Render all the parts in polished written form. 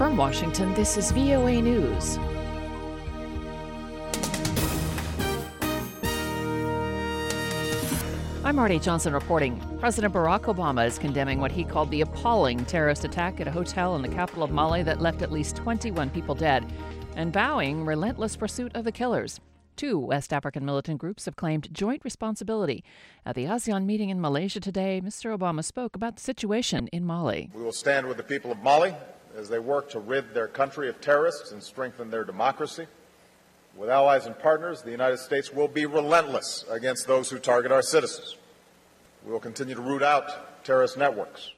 From Washington, this is VOA News. I'm Marty Johnson reporting. President Barack Obama is condemning what he called the appalling terrorist attack at a hotel in the capital of Mali that left at least 21 people dead, and vowing relentless pursuit of the killers. Two West African militant groups have claimed joint responsibility. At the ASEAN meeting in Malaysia today, Mr. Obama spoke about the situation in Mali. We will stand with the people of Mali as they work to rid their country of terrorists and strengthen their democracy. With allies and partners, the United States will be relentless against those who target our citizens. We will continue to root out terrorist networks.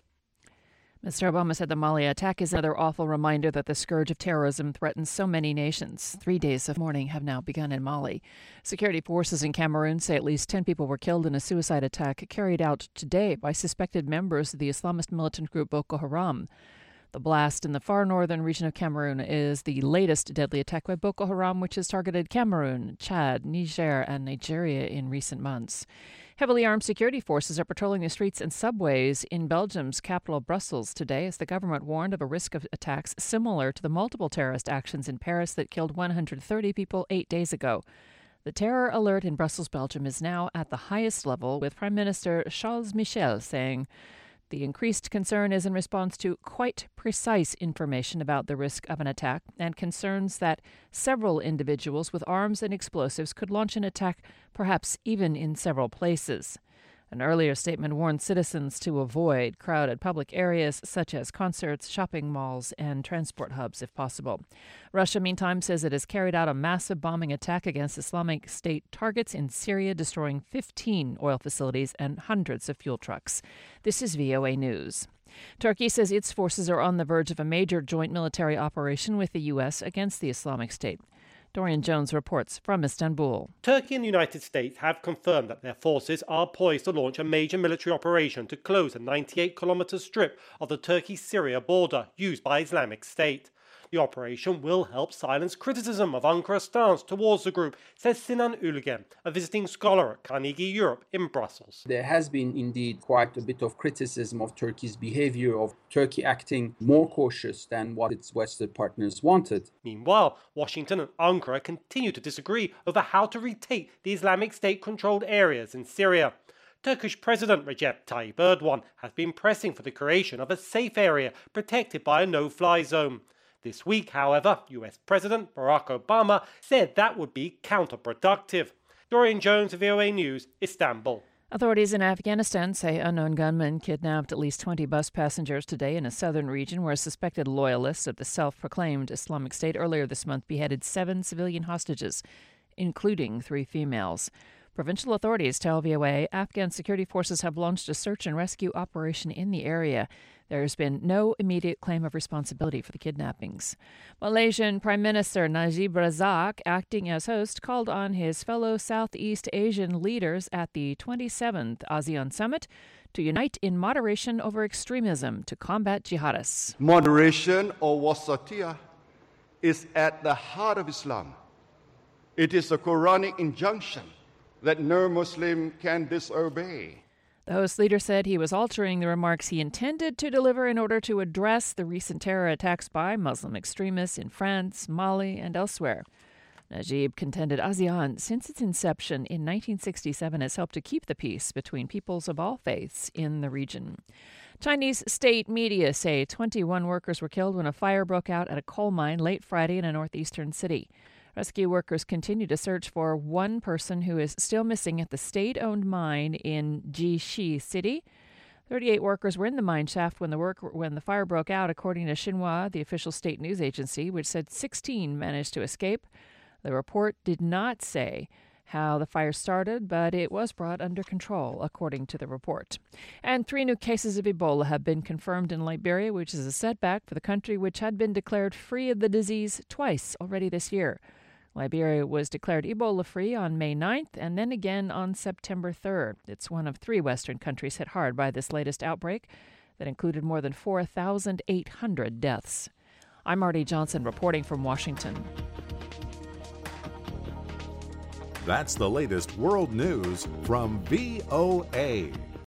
Mr. Obama said the Mali attack is another awful reminder that the scourge of terrorism threatens so many nations. 3 days of mourning have now begun in Mali. Security forces in Cameroon say at least 10 people were killed in a suicide attack carried out today by suspected members of the Islamist militant group Boko Haram. The blast in the far northern region of Cameroon is the latest deadly attack by Boko Haram, which has targeted Cameroon, Chad, Niger, and Nigeria in recent months. Heavily armed security forces are patrolling the streets and subways in Belgium's capital, Brussels, today as the government warned of a risk of attacks similar to the multiple terrorist actions in Paris that killed 130 people 8 days ago. The terror alert in Brussels, Belgium, is now at the highest level, with Prime Minister Charles Michel saying the increased concern is in response to quite precise information about the risk of an attack and concerns that several individuals with arms and explosives could launch an attack, perhaps even in several places. An earlier statement warned citizens to avoid crowded public areas such as concerts, shopping malls, and transport hubs if possible. Russia, meantime, says it has carried out a massive bombing attack against Islamic State targets in Syria, destroying 15 oil facilities and hundreds of fuel trucks. This is VOA News. Turkey says its forces are on the verge of a major joint military operation with the U.S. against the Islamic State. Dorian Jones reports from Istanbul. Turkey and the United States have confirmed that their forces are poised to launch a major military operation to close a 98-kilometre strip of the Turkey-Syria border used by Islamic State. The operation will help silence criticism of Ankara's stance towards the group, says Sinan Ülgen, a visiting scholar at Carnegie Europe in Brussels. There has been indeed quite a bit of criticism of Turkey's behavior, of Turkey acting more cautious than what its Western partners wanted. Meanwhile, Washington and Ankara continue to disagree over how to retake the Islamic State-controlled areas in Syria. Turkish President Recep Tayyip Erdogan has been pressing for the creation of a safe area protected by a no-fly zone. This week, however, US President Barack Obama said that would be counterproductive. Dorian Jones, VOA News, Istanbul. Authorities in Afghanistan say unknown gunmen kidnapped at least 20 bus passengers today in a southern region where suspected loyalists of the self-proclaimed Islamic State earlier this month beheaded 7 civilian hostages, including 3 females. Provincial authorities tell VOA Afghan security forces have launched a search and rescue operation in the area. There has been no immediate claim of responsibility for the kidnappings. Malaysian Prime Minister Najib Razak, acting as host, called on his fellow Southeast Asian leaders at the 27th ASEAN Summit to unite in moderation over extremism to combat jihadists. Moderation, or wasatiyah, is at the heart of Islam. It is a Quranic injunction that no Muslim can disobey. The host leader said he was altering the remarks he intended to deliver in order to address the recent terror attacks by Muslim extremists in France, Mali, and elsewhere. Najib contended ASEAN, since its inception in 1967, has helped to keep the peace between peoples of all faiths in the region. Chinese state media say 21 workers were killed when a fire broke out at a coal mine late Friday in a northeastern city. Rescue workers continue to search for one person who is still missing at the state-owned mine in Jishi City. 38 workers were in the mine shaft when the fire broke out, according to Xinhua, the official state news agency, which said 16 managed to escape. The report did not say how the fire started, but it was brought under control, according to the report. And 3 new cases of Ebola have been confirmed in Liberia, which is a setback for the country, which had been declared free of the disease twice already this year. Liberia was declared Ebola-free on May 9th and then again on September 3rd. It's one of 3 Western countries hit hard by this latest outbreak that included more than 4,800 deaths. I'm Marty Johnson reporting from Washington. That's the latest world news from VOA.